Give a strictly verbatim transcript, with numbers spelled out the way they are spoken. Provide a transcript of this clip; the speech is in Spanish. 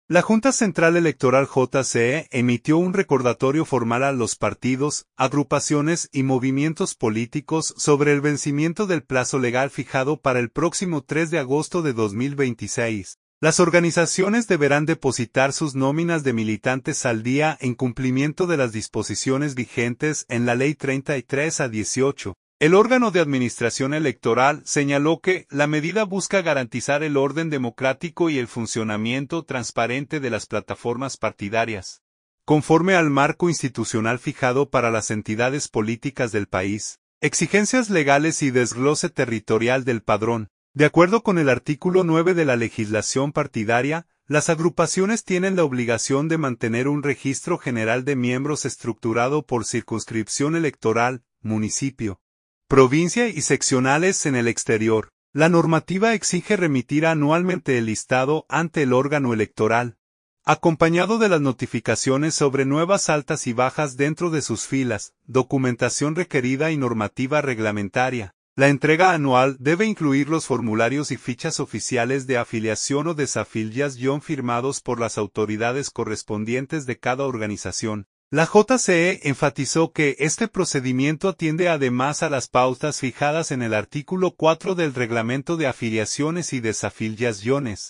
La Junta Central Electoral J C E emitió un recordatorio formal a los partidos, agrupaciones y movimientos políticos sobre el vencimiento del plazo legal fijado para el próximo tres de agosto de dos mil veintiséis. Las organizaciones deberán depositar sus nóminas de militantes al día en cumplimiento de las disposiciones vigentes en la Ley treinta y tres a dieciocho. El órgano de administración electoral señaló que la medida busca garantizar el orden democrático y el funcionamiento transparente de las plataformas partidarias, conforme al marco institucional fijado para las entidades políticas del país, exigencias legales y desglose territorial del padrón. De acuerdo con el artículo nueve de la legislación partidaria, las agrupaciones tienen la obligación de mantener un registro general de miembros estructurado por circunscripción electoral, municipio, provincia y seccionales en el exterior. La normativa exige remitir anualmente el listado ante el órgano electoral, acompañado de las notificaciones sobre nuevas altas y bajas dentro de sus filas, documentación requerida y normativa reglamentaria. La entrega anual debe incluir los formularios y fichas oficiales de afiliación o desafiliación firmados por las autoridades correspondientes de cada organización. La J C E enfatizó que este procedimiento atiende además a las pautas fijadas en el artículo cuatro del Reglamento de Afiliaciones y Desafiliaciones.